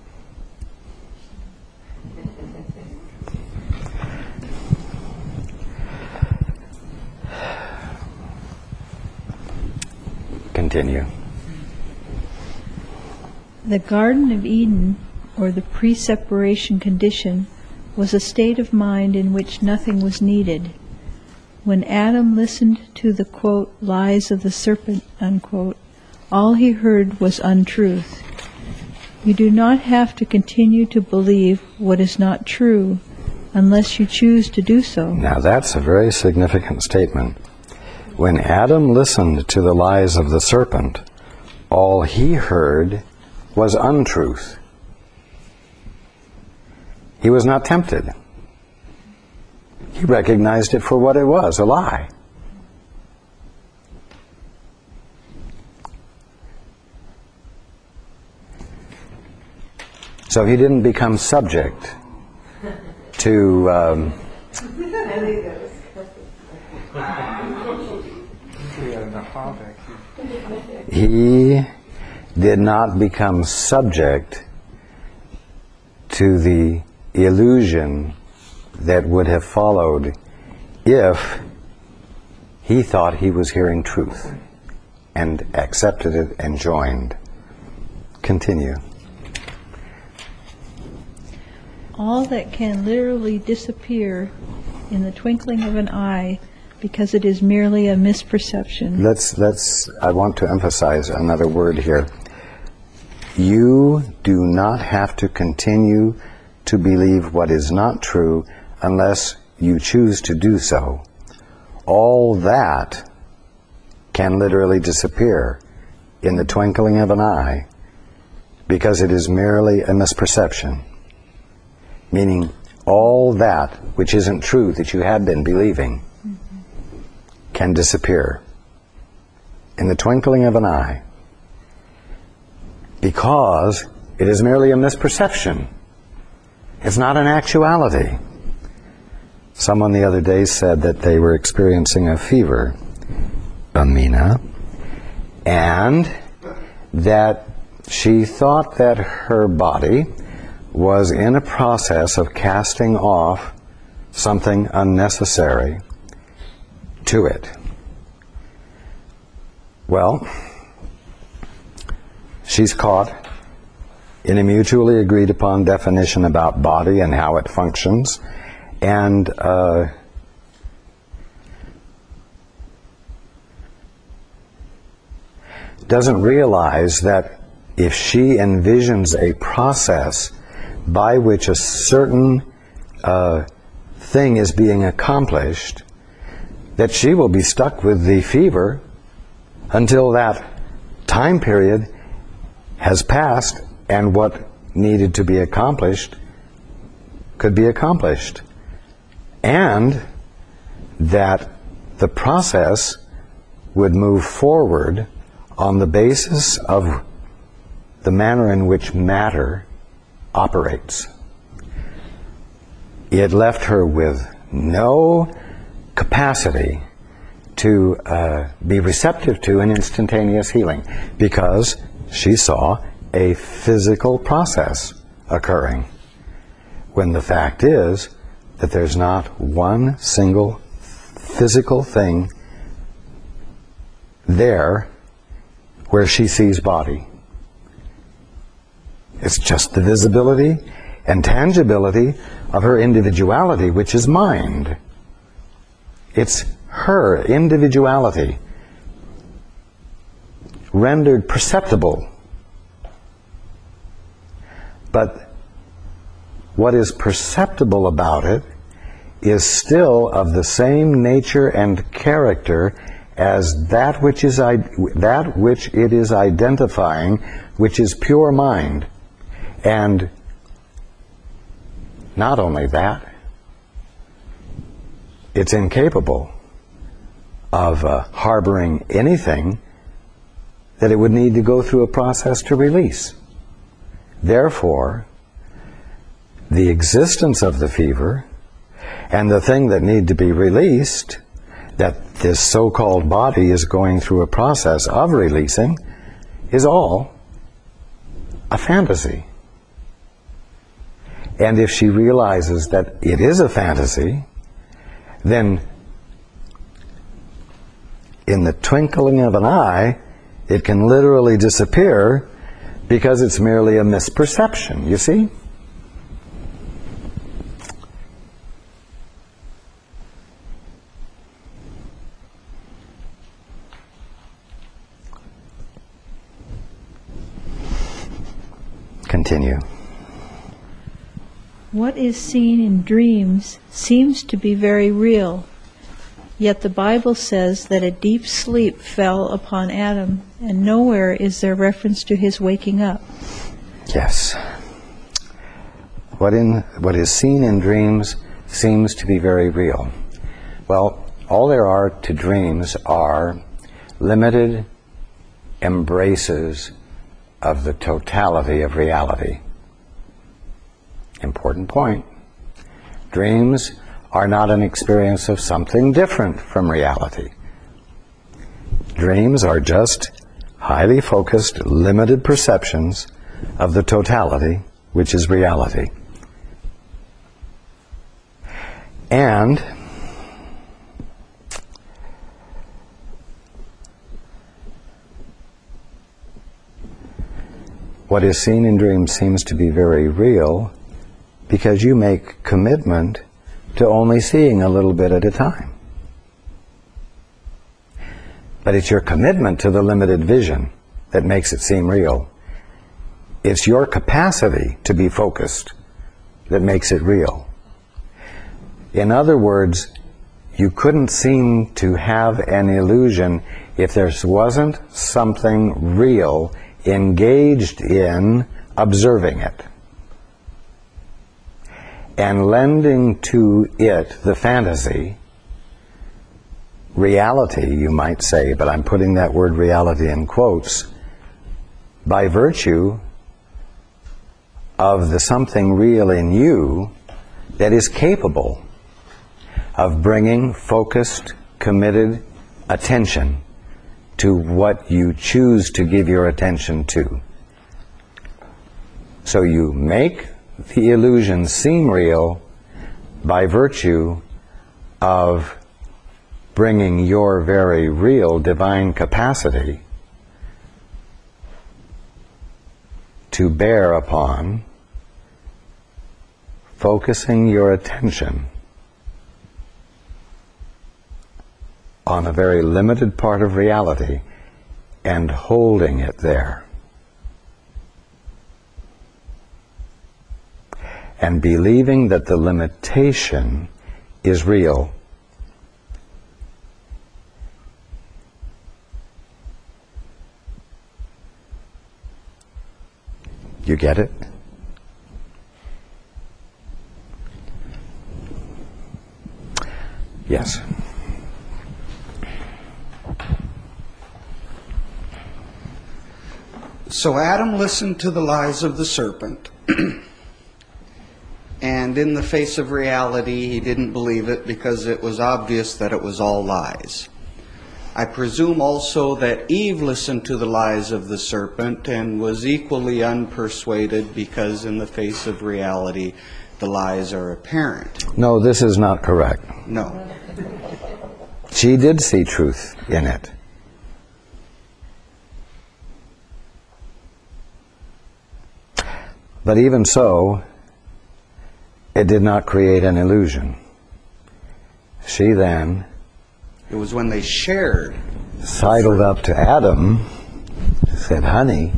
Continue. The Garden of Eden, or the pre-separation condition, was a state of mind in which nothing was needed. When Adam listened to the, quote, lies of the serpent, unquote, all he heard was untruth. You do not have to continue to believe what is not true unless you choose to do so. Now that's a very significant statement. When Adam listened to the lies of the serpent, all he heard was untruth. He was not tempted. He recognized it for what it was, a lie. So he didn't become subject to um, he did not become subject to the illusion that would have followed if he thought he was hearing truth and accepted it and joined. Continue. All that can literally disappear in the twinkling of an eye because it is merely a misperception. Let's, let's, I want to emphasize another word here. You do not have to continue to believe what is not true unless you choose to do so. All that can literally disappear in the twinkling of an eye because it is merely a misperception. Meaning all that which isn't true that you had been believing mm-hmm. can disappear in the twinkling of an eye because it is merely a misperception. It's not an actuality. Someone the other day said that they were experiencing a fever, Amina, and that she thought that her body was in a process of casting off something unnecessary to it. Well, she's caught in a mutually agreed upon definition about body and how it functions, and uh, doesn't realize that if she envisions a process by which a certain uh, thing is being accomplished, that she will be stuck with the fever until that time period has passed and what needed to be accomplished could be accomplished. And that the process would move forward on the basis of the manner in which matter operates. It left her with no capacity to uh, be receptive to an instantaneous healing, because she saw a physical process occurring, when the fact is that there's not one single physical thing there where she sees body. It's just the visibility and tangibility of her individuality, which is mind. It's her individuality rendered perceptible. But what is perceptible about it is still of the same nature and character as that which is that which it is identifying, which is pure mind. And not only that, it's incapable of uh, harboring anything that it would need to go through a process to release. Therefore, the existence of the fever and the thing that need to be released, that this so-called body is going through a process of releasing, is all a fantasy. And if she realizes that it is a fantasy, then in the twinkling of an eye, it can literally disappear because it's merely a misperception, you see? Continue. What is seen in dreams seems to be very real, yet the Bible says that a deep sleep fell upon Adam, and nowhere is there reference to his waking up. Yes. What in what is seen in dreams seems to be very real. Well, all there are to dreams are limited embraces of the totality of reality. Important point. Dreams are not an experience of something different from reality. Dreams are just highly focused, limited perceptions of the totality, which is reality. And what is seen in dreams seems to be very real because you make commitment to only seeing a little bit at a time. But it's your commitment to the limited vision that makes it seem real. It's your capacity to be focused that makes it real. In other words, you couldn't seem to have an illusion if there wasn't something real engaged in observing it and lending to it the fantasy, reality, you might say, but I'm putting that word reality in quotes, by virtue of the something real in you that is capable of bringing focused, committed attention to what you choose to give your attention to. So you make the illusions seem real by virtue of bringing your very real divine capacity to bear upon focusing your attention on a very limited part of reality and holding it there. And believing that the limitation is real. You get it? Yes. So Adam listened to the lies of the serpent, and in the face of reality, he didn't believe it because it was obvious that it was all lies. I presume also that Eve listened to the lies of the serpent and was equally unpersuaded because in the face of reality, the lies are apparent. No, this is not correct. No. She did see truth in it. But even so, it did not create an illusion. She then It was when they shared. sidled up to Adam, said, honey,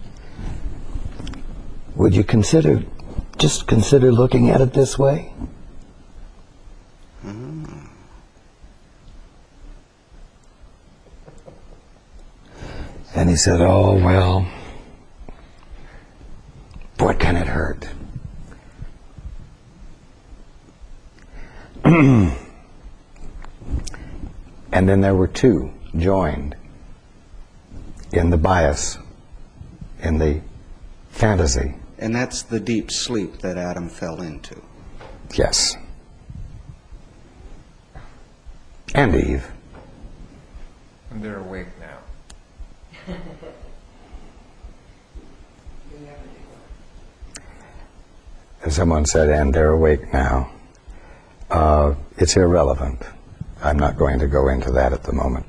would you consider, just consider looking at it this way? Mm. And he said, oh, well, what can it hurt? And then there were two joined in the bias, in the fantasy. And that's the deep sleep that Adam fell into. Yes. And Eve. And they're awake now. As someone said, and they're awake now. Uh, it's irrelevant. I'm not going to go into that at the moment.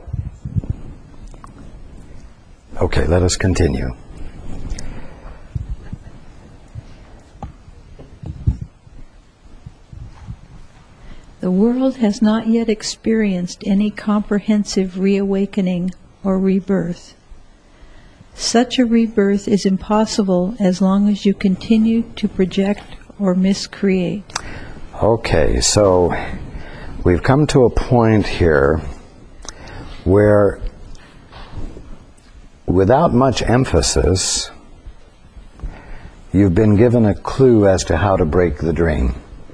Okay, let us continue. The world has not yet experienced any comprehensive reawakening or rebirth. Such a rebirth is impossible as long as you continue to project or miscreate. Okay, so we've come to a point here where, without much emphasis, you've been given a clue as to how to break the dream.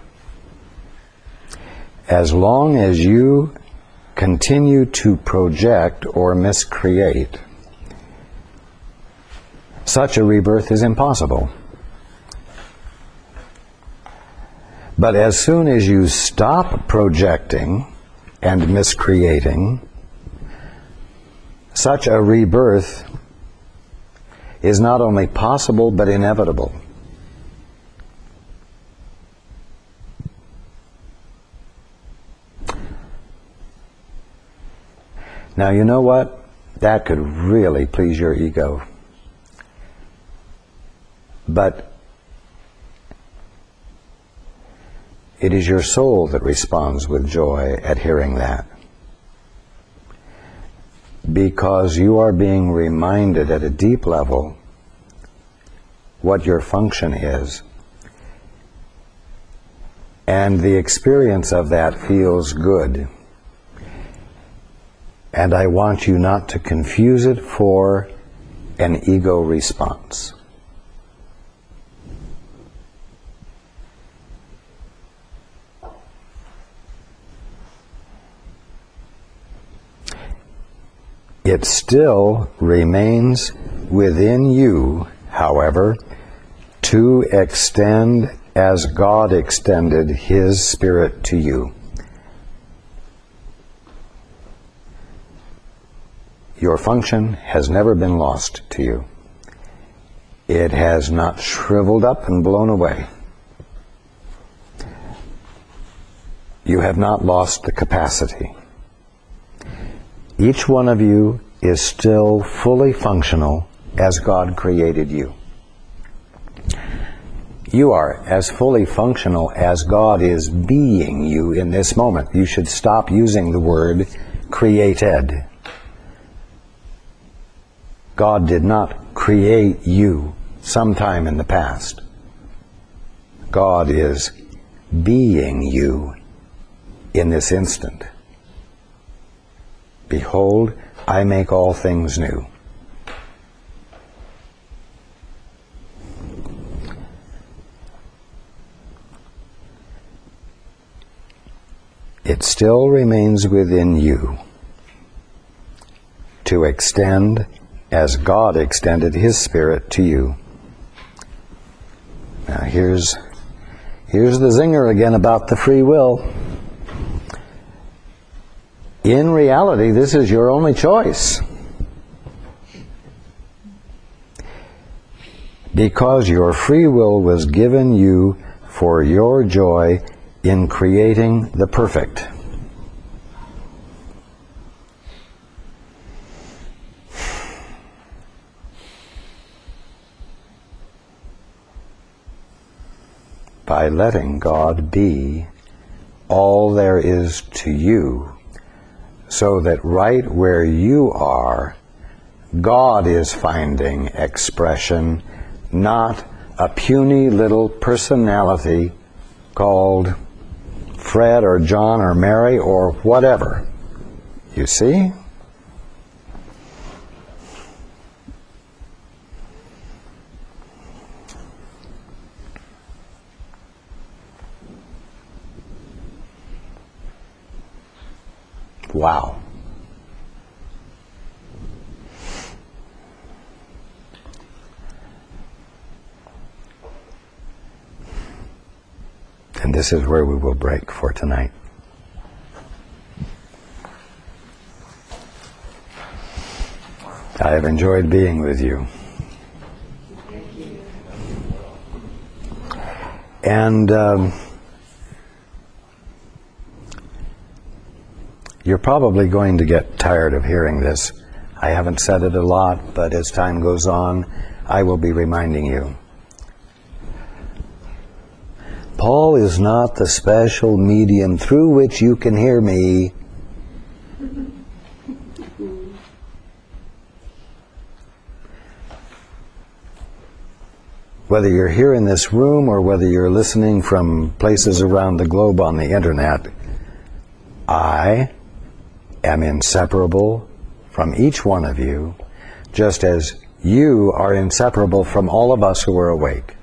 As long as you continue to project or miscreate, such a rebirth is impossible. But as soon as you stop projecting and miscreating, such a rebirth is not only possible but inevitable. Now, you know what? That could really please your ego. But it is your soul that responds with joy at hearing that. Because you are being reminded at a deep level what your function is. And the experience of that feels good. And I want you not to confuse it for an ego response. It still remains within you, however, to extend as God extended His Spirit to you. Your function has never been lost to you. It has not shriveled up and blown away. You have not lost the capacity. Each one of you is still fully functional as God created you. You are as fully functional as God is being you in this moment. You should stop using the word created. God did not create you sometime in the past. God is being you in this instant. Behold, I make all things new. It still remains within you to extend as God extended His Spirit to you. Now here's, here's the zinger again about the free will. In reality, this is your only choice. Because your free will was given you for your joy in creating the perfect. By letting God be all there is to you, so that right where you are, God is finding expression, not a puny little personality called Fred or John or Mary or whatever. You see? Wow. And this is where we will break for tonight. I have enjoyed being with you. And um, you're probably going to get tired of hearing this. I haven't said it a lot, but as time goes on, I will be reminding you. Paul is not the special medium through which you can hear me. Whether you're here in this room or whether you're listening from places around the globe on the internet, I am inseparable from each one of you, just as you are inseparable from all of us who are awake.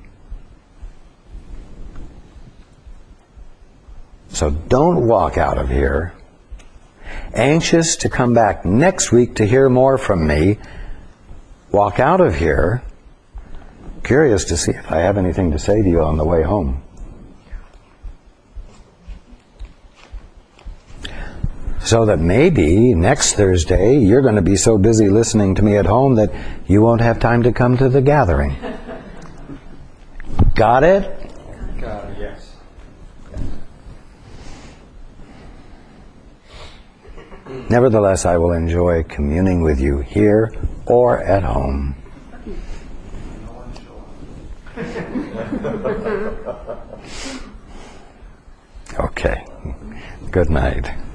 So don't walk out of here anxious to come back next week to hear more from me. Walk out of here curious to see if I have anything to say to you on the way home. So that maybe next Thursday you're going to be so busy listening to me at home that you won't have time to come to the gathering. Got it? Got it, yes. Nevertheless, I will enjoy communing with you here or at home. Okay. Good night.